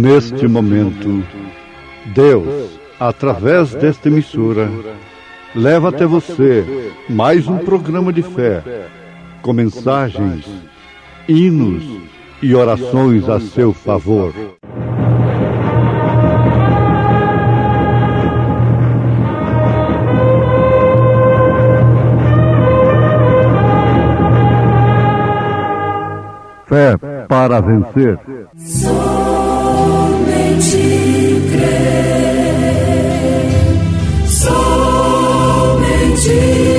Neste momento, Deus, através desta emissora, leva até você mais um programa de fé, com mensagens, hinos e orações a seu favor. Fé para vencer. Somente crer, somente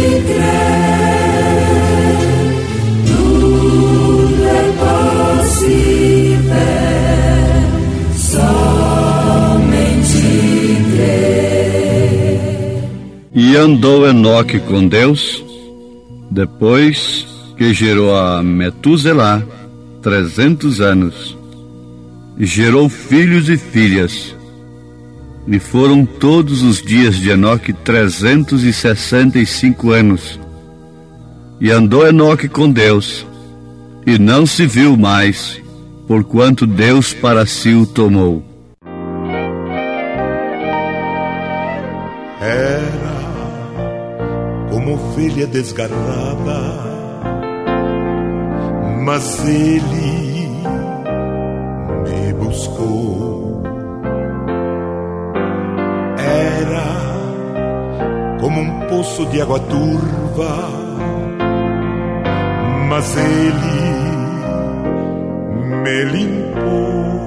crer, tudo é possível, somente crer. E andou Enoque com Deus, depois que gerou a Metuselá 300 anos, e gerou filhos e filhas, e foram todos os dias de Enoque 365 anos, e andou Enoque com Deus, e não se viu mais, porquanto Deus para si o tomou. Era como ovelha desgarrada, mas ele me buscou. Era como um poço de água turva, mas ele me limpou.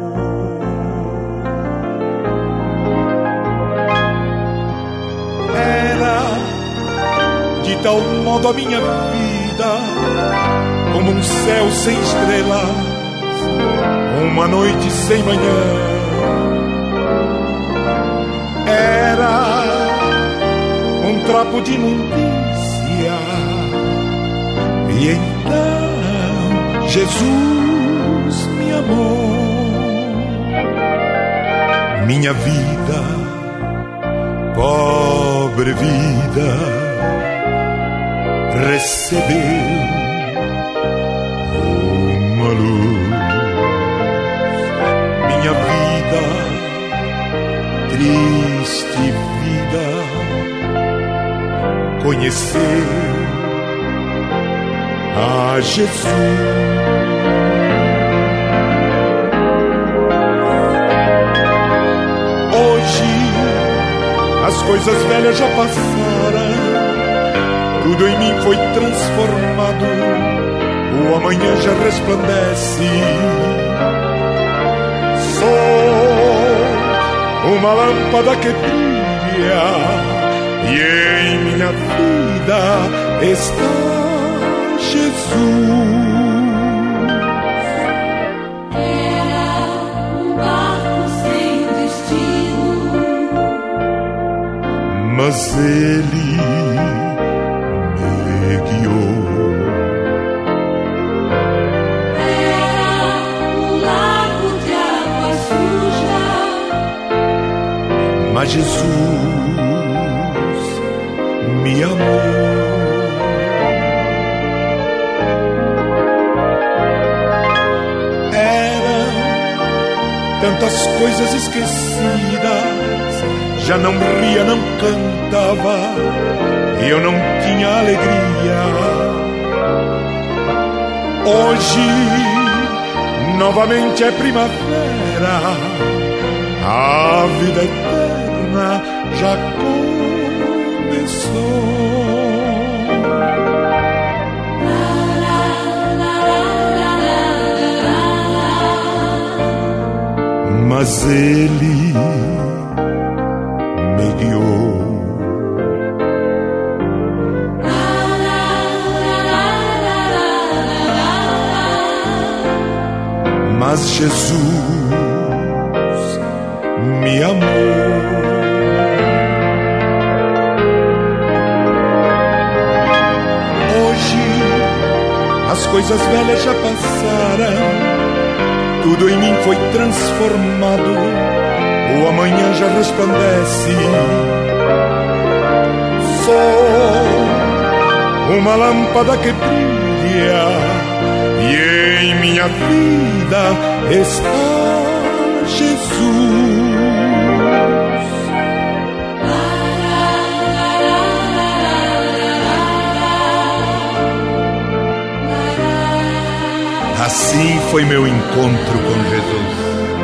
Era de tal modo a minha vida, como um céu sem estrelas, uma noite sem manhã. Era um trapo de imundícia, e então Jesus me amou. Minha vida, pobre vida, recebeu luz. Minha vida, triste vida, conheceu a Jesus. Hoje as coisas velhas já passaram, tudo em mim foi transformado. O amanhã já resplandece. Sou uma lâmpada que brilha, e em minha vida está Jesus. Era um barco sem destino, mas ele me guiou. Mas Jesus me amou. Eram tantas coisas esquecidas, já não ria, não cantava, e eu não tinha alegria. Hoje novamente é primavera, a vida eterna já começou. Mas ele me guiou. Mas Jesus me amou. Hoje as coisas velhas já passaram, tudo em mim foi transformado. O amanhã já resplandece. Sou uma lâmpada que brilha, e em minha vida está Jesus. Assim foi meu encontro com Jesus.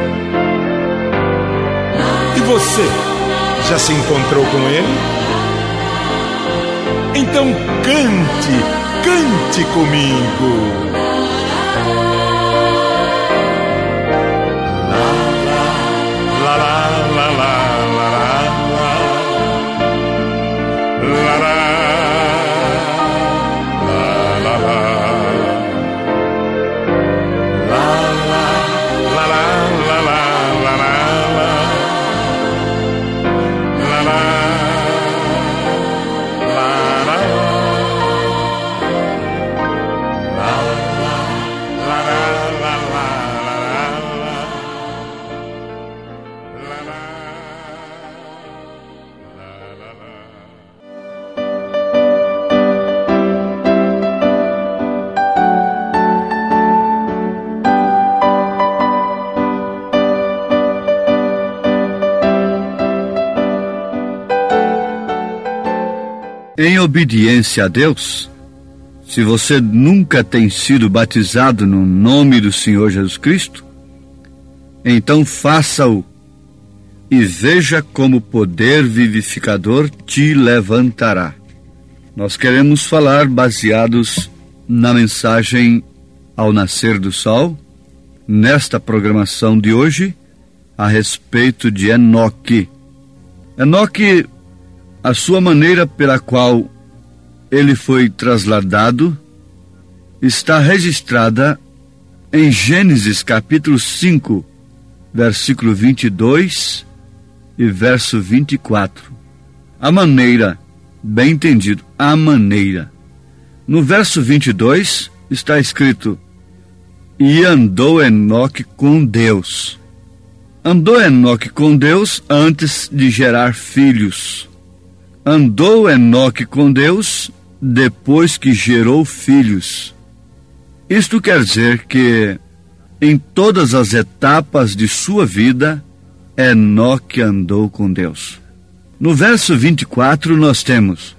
E você, já se encontrou com Ele? Então cante comigo. Em obediência a Deus, se você nunca tem sido batizado no nome do Senhor Jesus Cristo, então faça-o e veja como o poder vivificador te levantará. Nós queremos falar baseados na mensagem ao nascer do sol, nesta programação de hoje, a respeito de Enoque. Enoque, a sua maneira pela qual ele foi trasladado está registrada em Gênesis capítulo 5, versículo 22 e verso 24. A maneira, bem entendido, a maneira. No verso 22 está escrito: e andou Enoque com Deus. Andou Enoque com Deus antes de gerar filhos. Andou Enoque com Deus depois que gerou filhos. Isto quer dizer que em todas as etapas de sua vida, Enoque andou com Deus. No verso 24 nós temos: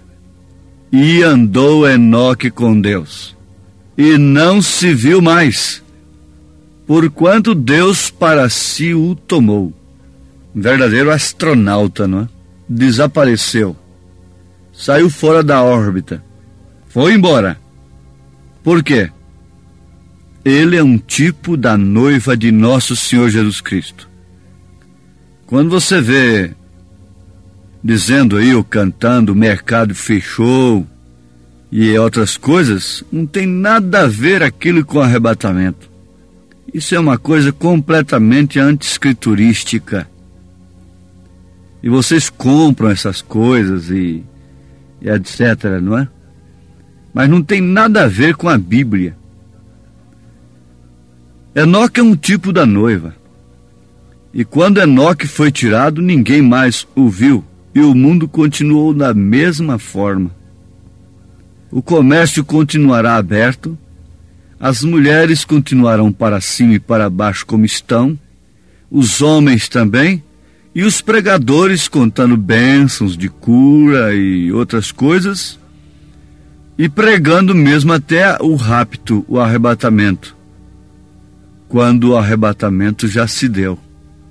e andou Enoque com Deus, e não se viu mais, porquanto Deus para si o tomou. Um verdadeiro astronauta, não é? Desapareceu. Saiu fora da órbita. Foi embora. Por quê? Ele é um tipo da noiva de nosso Senhor Jesus Cristo. Quando você vê dizendo aí, ou cantando, o mercado fechou e outras coisas, não tem nada a ver aquilo com arrebatamento. Isso é uma coisa completamente anti-escriturística. E vocês compram essas coisas e etc., não é? Mas não tem nada a ver com a Bíblia. Enoque é um tipo da noiva. E quando Enoque foi tirado, ninguém mais o viu, e o mundo continuou da mesma forma. O comércio continuará aberto, as mulheres continuarão para cima e para baixo como estão, os homens também, e os pregadores contando bênçãos de cura e outras coisas, e pregando mesmo até o rapto, o arrebatamento, quando o arrebatamento já se deu.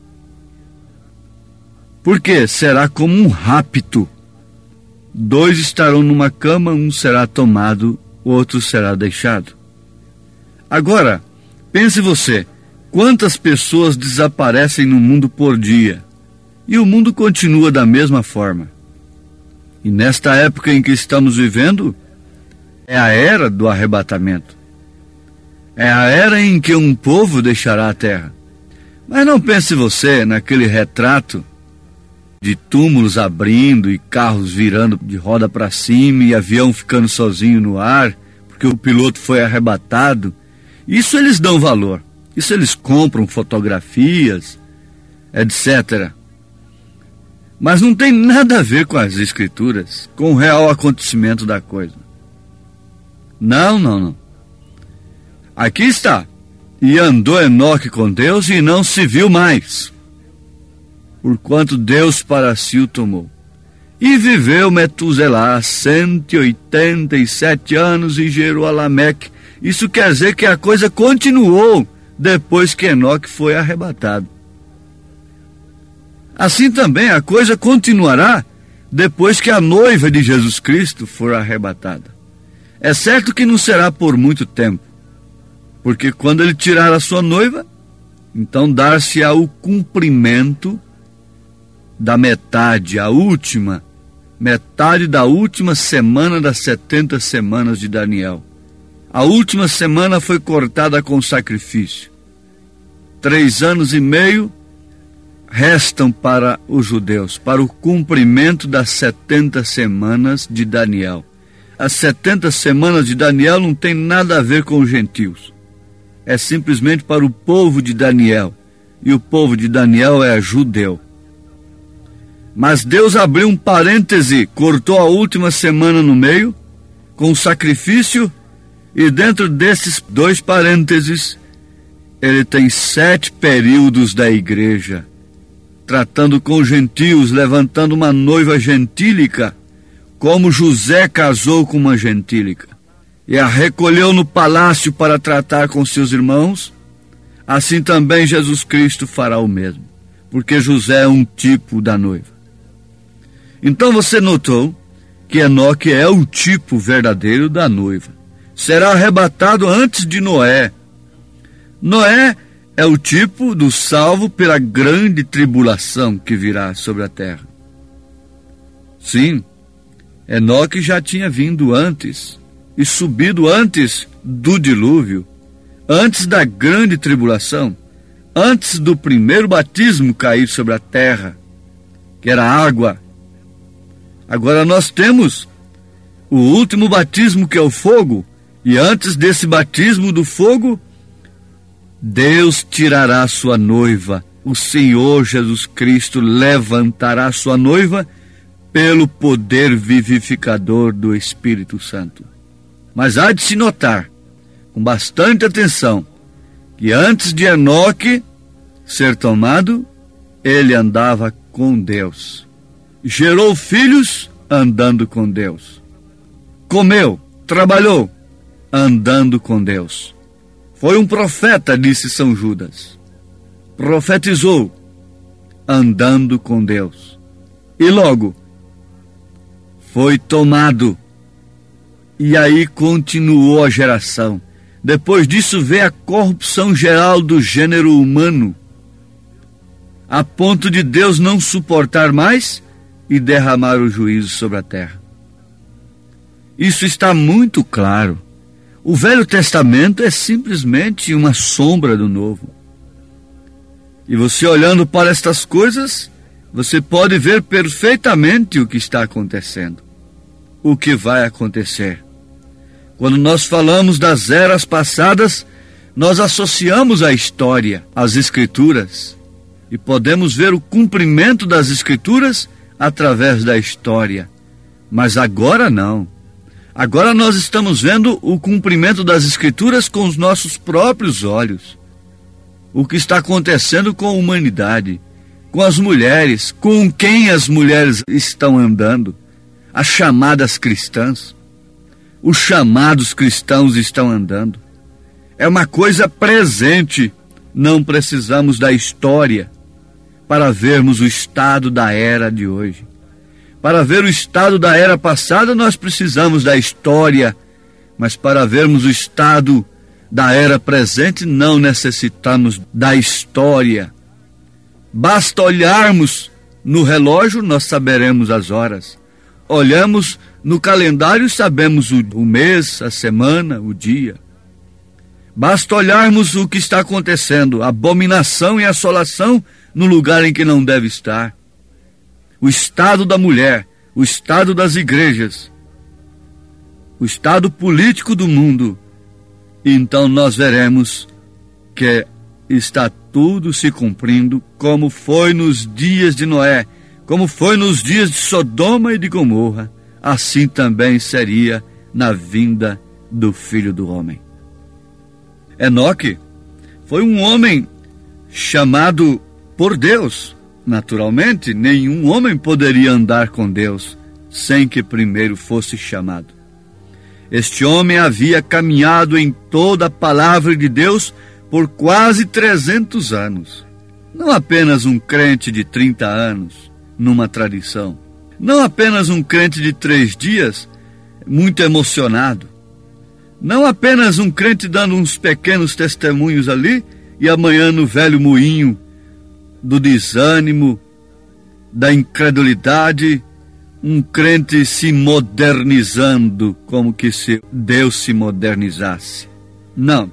Porque será como um rapto. 2 estarão numa cama, um será tomado, o outro será deixado. Agora, pense você, quantas pessoas desaparecem no mundo por dia? E o mundo continua da mesma forma. E nesta época em que estamos vivendo, é a era do arrebatamento. É a era em que um povo deixará a terra. Mas não pense você naquele retrato de túmulos abrindo e carros virando de roda para cima e avião ficando sozinho no ar, porque o piloto foi arrebatado. Isso eles dão valor. Isso eles compram fotografias, etc. Mas não tem nada a ver com as escrituras, com o real acontecimento da coisa. Não. Aqui está: e andou Enoque com Deus e não se viu mais. porquanto Deus para si o tomou. E viveu Metuselá 187 anos e gerou a Lameque. Isso quer dizer que a coisa continuou depois que Enoque foi arrebatado. Assim também a coisa continuará depois que a noiva de Jesus Cristo for arrebatada. É certo que não será por muito tempo, porque quando ele tirar a sua noiva, então dar-se-á o cumprimento da metade da última semana das 70 semanas de Daniel. A última semana foi cortada com sacrifício. 3 anos e meio restam para os judeus, para o cumprimento das 70 semanas de Daniel. As 70 semanas de Daniel não tem nada a ver com os gentios. É simplesmente para o povo de Daniel. E o povo de Daniel é judeu. Mas Deus abriu um parêntese, cortou a última semana no meio, com sacrifício, e dentro desses 2 parênteses, ele tem 7 períodos da igreja, tratando com gentios, levantando uma noiva gentílica, como José casou com uma gentílica, e a recolheu no palácio para tratar com seus irmãos. Assim também Jesus Cristo fará o mesmo, porque José é um tipo da noiva. Então você notou que Enoque é o tipo verdadeiro da noiva. Será arrebatado antes de Noé. Noé é o tipo do salvo pela grande tribulação que virá sobre a terra. Sim, Enoque já tinha vindo antes e subido antes do dilúvio, antes da grande tribulação, antes do primeiro batismo cair sobre a terra, que era água. Agora nós temos o último batismo, que é o fogo, e antes desse batismo do fogo, Deus tirará sua noiva. O Senhor Jesus Cristo levantará sua noiva pelo poder vivificador do Espírito Santo. Mas há de se notar, com bastante atenção, que antes de Enoque ser tomado, ele andava com Deus. Gerou filhos andando com Deus. Comeu, trabalhou, andando com Deus. Foi um profeta, disse São Judas. Profetizou, andando com Deus. E logo, foi tomado. E aí continuou a geração. Depois disso veio a corrupção geral do gênero humano, a ponto de Deus não suportar mais e derramar o juízo sobre a terra. Isso está muito claro. O Velho Testamento é simplesmente uma sombra do Novo. E você olhando para estas coisas, você pode ver perfeitamente o que está acontecendo, o que vai acontecer. Quando nós falamos das eras passadas, nós associamos a história às Escrituras e podemos ver o cumprimento das Escrituras através da história. Mas agora não. Agora nós estamos vendo o cumprimento das Escrituras com os nossos próprios olhos. O que está acontecendo com a humanidade, com as mulheres, com quem as mulheres estão andando, as chamadas cristãs. Os chamados cristãos estão andando. É uma coisa presente. Não precisamos da história para vermos o estado da era de hoje. Para ver o estado da era passada, nós precisamos da história, mas para vermos o estado da era presente, não necessitamos da história. Basta olharmos no relógio, nós saberemos as horas. Olhamos no calendário, sabemos o mês, a semana, o dia. Basta olharmos o que está acontecendo, abominação e assolação no lugar em que não deve estar. O estado da mulher, o estado das igrejas, o estado político do mundo. Então nós veremos que está tudo se cumprindo, como foi nos dias de Noé, como foi nos dias de Sodoma e de Gomorra, assim também seria na vinda do Filho do Homem. Enoque foi um homem chamado por Deus, Naturalmente, nenhum homem poderia andar com Deus sem que primeiro fosse chamado. Este homem havia caminhado em toda a palavra de Deus por quase 300 anos. Não apenas um crente de 30 anos, numa tradição. Não apenas um crente de 3 dias, muito emocionado. Não apenas um crente dando uns pequenos testemunhos ali e amanhã no velho moinho do desânimo, da incredulidade, um crente se modernizando, como que se Deus se modernizasse. Não.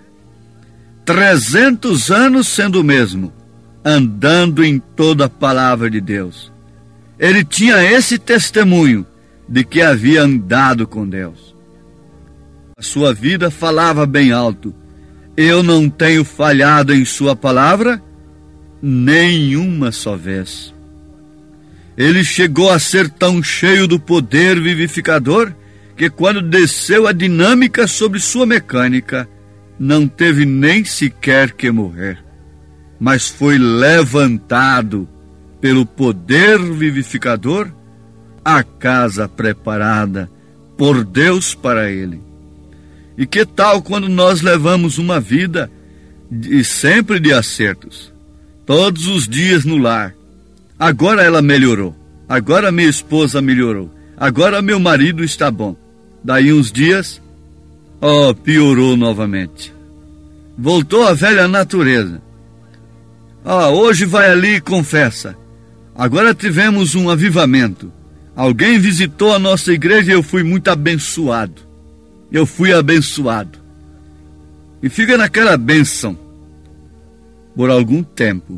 300 anos sendo o mesmo, andando em toda a palavra de Deus. Ele tinha esse testemunho de que havia andado com Deus. A sua vida falava bem alto: eu não tenho falhado em sua palavra nenhuma só vez. Ele chegou a ser tão cheio do poder vivificador que quando desceu a dinâmica sobre sua mecânica, não teve nem sequer que morrer, mas foi levantado pelo poder vivificador à casa preparada por Deus para ele. E que tal quando nós levamos uma vida sempre de acertos? Todos os dias no lar. Agora ela melhorou. Agora minha esposa melhorou. Agora meu marido está bom. Daí uns dias, piorou novamente. Voltou à velha natureza. Hoje vai ali e confessa. Agora tivemos um avivamento. Alguém visitou a nossa igreja e eu fui muito abençoado. Eu fui abençoado. E fica naquela bênção por algum tempo.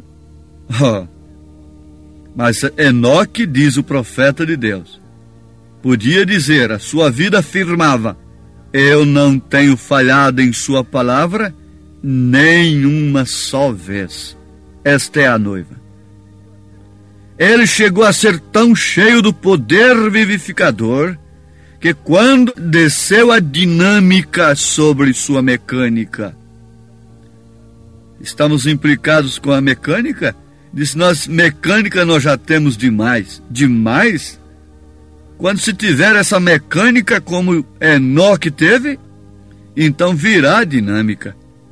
Mas Enoque, diz o profeta de Deus, podia dizer, a sua vida afirmava: eu não tenho falhado em sua palavra nenhuma só vez. Esta é a noiva. Ele chegou a ser tão cheio do poder vivificador que quando desceu a dinâmica sobre sua mecânica, estamos implicados com a mecânica? Diz, mecânica nós já temos demais. Demais? Quando se tiver essa mecânica como Enoque teve, então virá a dinâmica.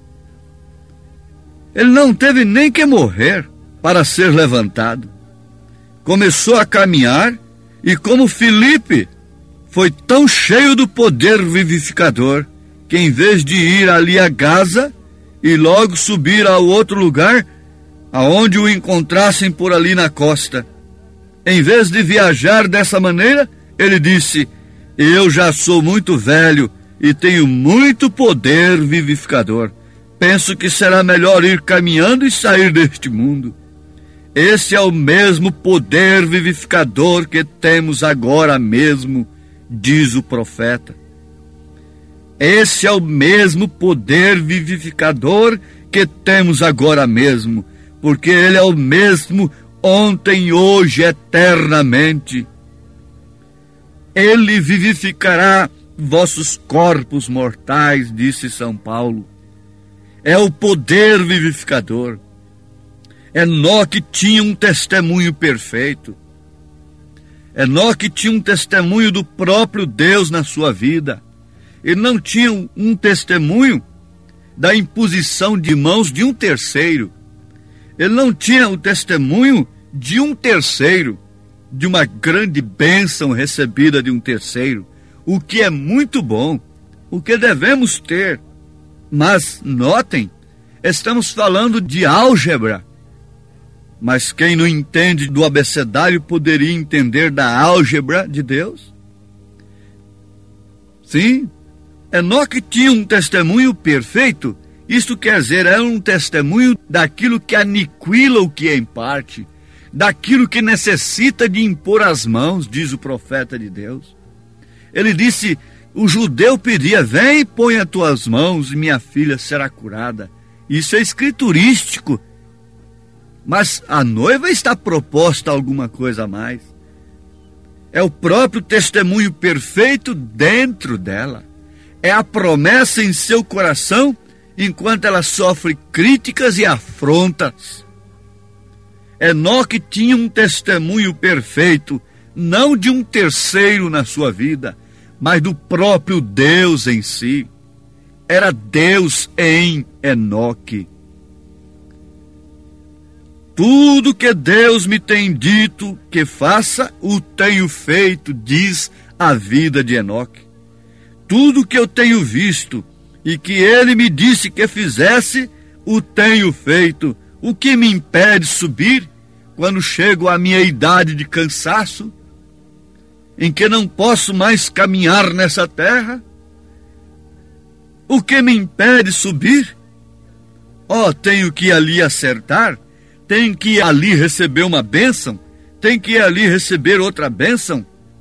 Ele não teve nem que morrer para ser levantado. Começou a caminhar e como Filipe foi tão cheio do poder vivificador que em vez de ir ali a Gaza e logo subir ao outro lugar, aonde o encontrassem por ali na costa, em vez de viajar dessa maneira, ele disse: eu já sou muito velho e tenho muito poder vivificador. Penso que será melhor ir caminhando e sair deste mundo. Esse é o mesmo poder vivificador que temos agora mesmo, diz o profeta. Esse é o mesmo poder vivificador que temos agora mesmo, porque ele é o mesmo ontem, hoje, eternamente. Ele vivificará vossos corpos mortais, disse São Paulo. É o poder vivificador. Enoque tinha um testemunho perfeito. Enoque tinha um testemunho do próprio Deus na sua vida. Ele não tinha um testemunho da imposição de mãos de um terceiro. Ele não tinha o testemunho de um terceiro, de uma grande bênção recebida de um terceiro, o que é muito bom, o que devemos ter. Mas, notem, estamos falando de álgebra, mas quem não entende do abecedário poderia entender da álgebra de Deus? Sim, Enoque tinha um testemunho perfeito. Isto quer dizer, é um testemunho daquilo que aniquila o que é em parte, daquilo que necessita de impor as mãos, diz o profeta de Deus. Ele disse, o judeu pedia: vem e põe as tuas mãos e minha filha será curada. Isso é escriturístico. Mas a noiva está proposta a alguma coisa a mais. É o próprio testemunho perfeito dentro dela. É a promessa em seu coração enquanto ela sofre críticas e afrontas. Enoque tinha um testemunho perfeito, não de um terceiro na sua vida, mas do próprio Deus em si. Era Deus em Enoque. Tudo que Deus me tem dito que faça, o tenho feito, diz a vida de Enoque. Tudo que eu tenho visto e que ele me disse que fizesse, o tenho feito. O que me impede subir quando chego à minha idade de cansaço, em que não posso mais caminhar nessa terra? O que me impede subir? Tenho que ir ali acertar, tenho que ir ali receber uma bênção, tenho que ir ali receber outra bênção.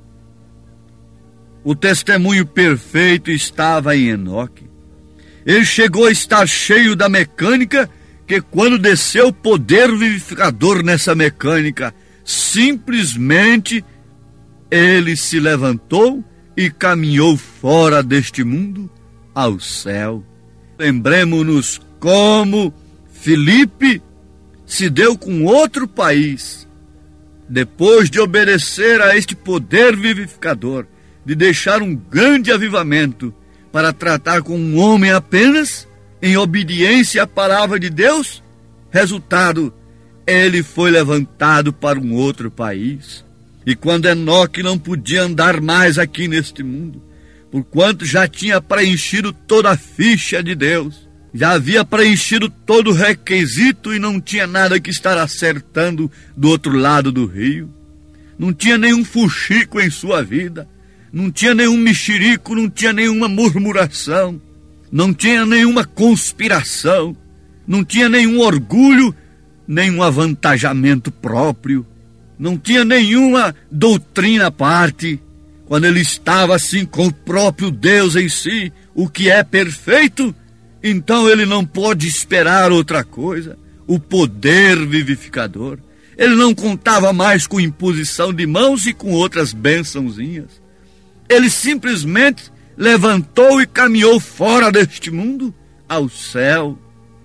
O testemunho perfeito estava em Enoque. Ele chegou a estar cheio da mecânica, que quando desceu o poder vivificador nessa mecânica, simplesmente ele se levantou e caminhou fora deste mundo ao céu. Lembremos-nos como Filipe se deu com outro país, depois de obedecer a este poder vivificador, de deixar um grande avivamento para tratar com um homem apenas, em obediência à palavra de Deus. Resultado, ele foi levantado para um outro país. E quando Enoque não podia andar mais aqui neste mundo, porquanto já tinha preenchido toda a ficha de Deus, já havia preenchido todo o requisito e não tinha nada que estar acertando do outro lado do rio, não tinha nenhum fuxico em sua vida, não tinha nenhum mexerico, não tinha nenhuma murmuração, não tinha nenhuma conspiração, não tinha nenhum orgulho, nenhum avantajamento próprio, não tinha nenhuma doutrina à parte. Quando ele estava assim com o próprio Deus em si, o que é perfeito, então ele não pode esperar outra coisa, o poder vivificador. Ele não contava mais com imposição de mãos e com outras bênçãozinhas. Ele simplesmente levantou e caminhou fora deste mundo ao céu.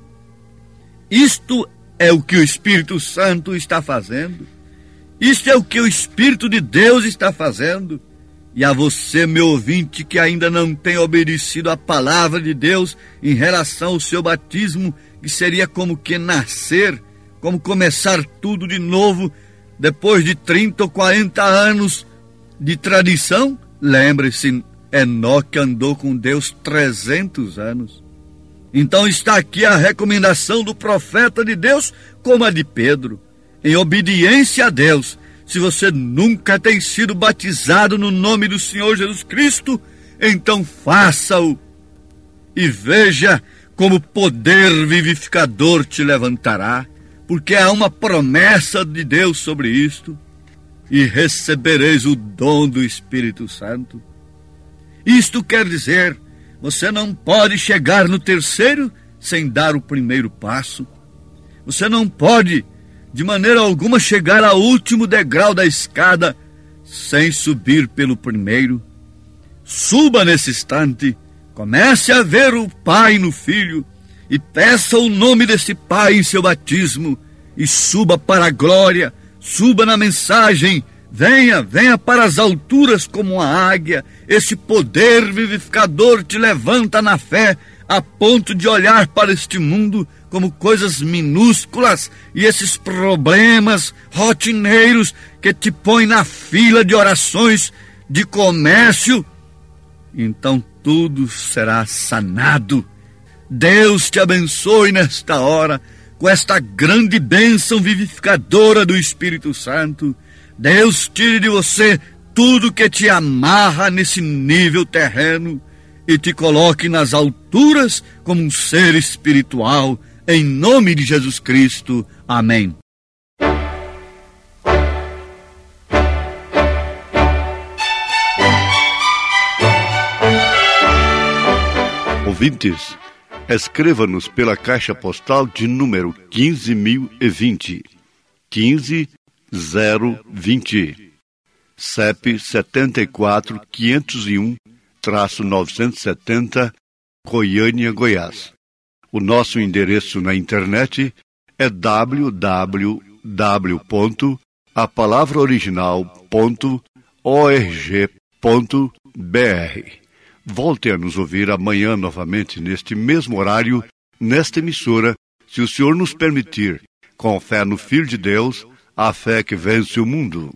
Isto é o que o Espírito Santo está fazendo. Isto é o que o Espírito de Deus está fazendo. E a você, meu ouvinte, que ainda não tem obedecido à palavra de Deus em relação ao seu batismo, que seria como que nascer, como começar tudo de novo, depois de 30 ou 40 anos de tradição, lembre-se, Enoque andou com Deus 300 anos. Então está aqui a recomendação do profeta de Deus, como a de Pedro. Em obediência a Deus, se você nunca tem sido batizado no nome do Senhor Jesus Cristo, então faça-o e veja como o poder vivificador te levantará, porque há uma promessa de Deus sobre isto, e recebereis o dom do Espírito Santo. Isto quer dizer, você não pode chegar no terceiro sem dar o primeiro passo. Você não pode, de maneira alguma, chegar ao último degrau da escada sem subir pelo primeiro. Suba nesse instante, comece a ver o Pai no Filho e peça o nome desse Pai em seu batismo e suba para a glória, suba na mensagem, venha para as alturas como uma águia. Esse poder vivificador te levanta na fé a ponto de olhar para este mundo como coisas minúsculas e esses problemas rotineiros que te põem na fila de orações, de comércio. Então tudo será sanado. Deus te abençoe nesta hora com esta grande bênção vivificadora do Espírito Santo. Deus tire de você tudo que te amarra nesse nível terreno e te coloque nas alturas como um ser espiritual, em nome de Jesus Cristo. Amém. Ouvintes, escreva-nos pela caixa postal de número 15.020, 15020, CEP 74.501-970, Goiânia, Goiás. O nosso endereço na internet é www.radiocultura.com.br. www.apalavraoriginal.org.br. Volte a nos ouvir amanhã novamente, neste mesmo horário, nesta emissora, se o Senhor nos permitir, com fé no Filho de Deus, a fé que vence o mundo.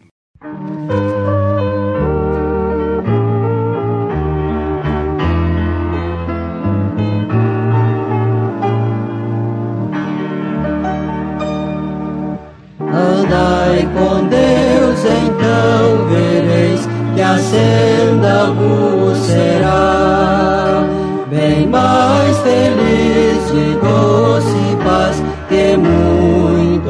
Andai com Deus, então vereis que a senda vos será bem mais feliz, de doce paz, que muito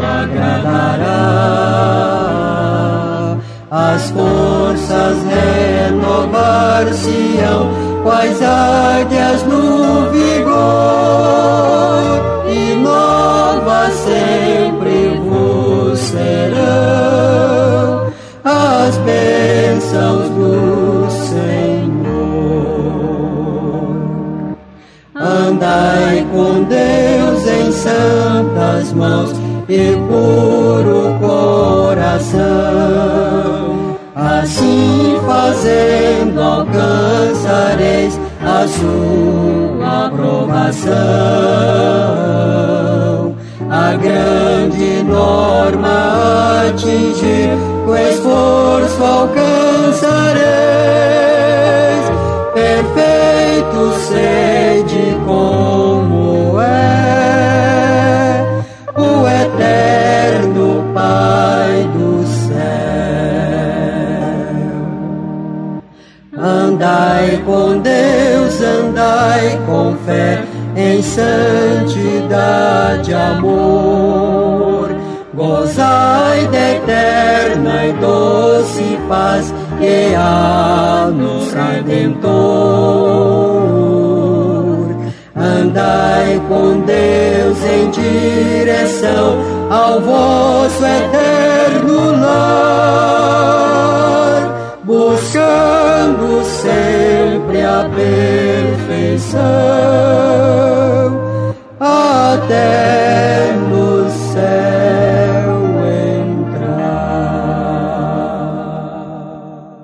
agradará. As forças renovar-se-ão, quais águias no vigor, e novas sempre vos serão as bênçãos do Senhor. Andai com Deus em santas mãos e puro coração, assim fazendo alcançareis a sua aprovação. A grande norma atingir, com esforço alcançareis, perfeito sede como é o eterno Pai do céu. Andai com Deus, andai com fé, em santidade, amor, gozai da eterna e doce paz que há no Redentor. Andai com Deus em direção ao vosso eterno lar, buscando sempre a perfeição, até no céu entrar.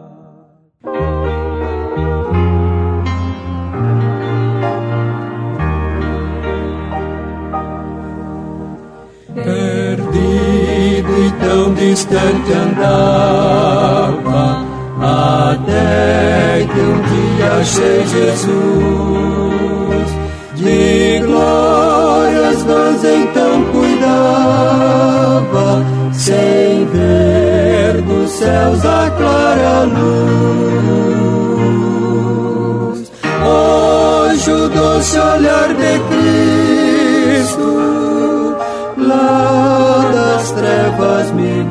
Perdido e tão distante andava, até que um dia achei Jesus. De glórias vãs então cuidava, sem ver dos céus a clara luz. Hoje o doce olhar de Cristo lá das trevas me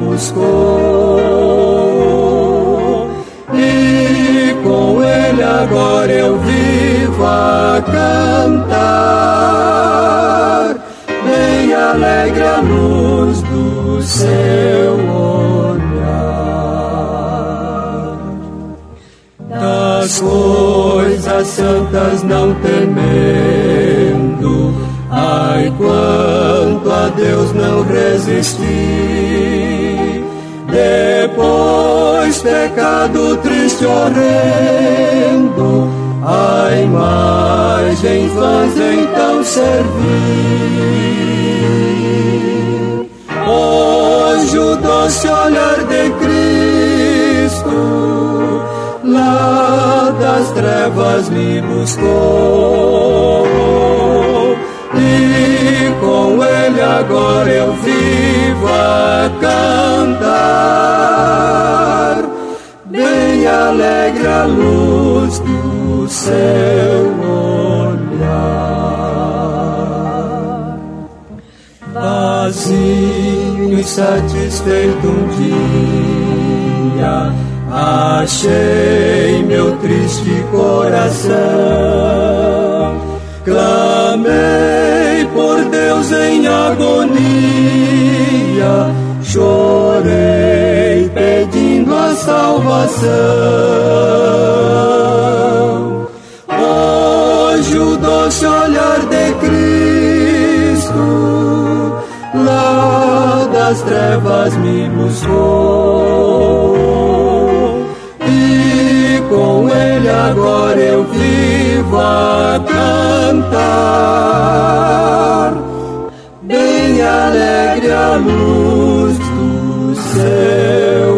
buscou, e com ele agora eu vivo a cantar, bem alegre a luz do seu olhar. Das coisas santas não temendo, ai quanto a Deus não resisti. Depois pecado triste horrendo, a imagem vãs então servi. Hoje o doce olhar de Cristo lá das trevas me buscou, e com ele agora eu vivo a cantar, bem alegre a luz do seu olhar. Vazio e satisfeito um dia, achei meu triste coração, clamei por Deus em agonia, chorei pedindo a salvação. Hoje o doce olhar de Cristo lá das trevas me buscou, e com ele agora eu vivo a cantar, bem alegre a luz do céu.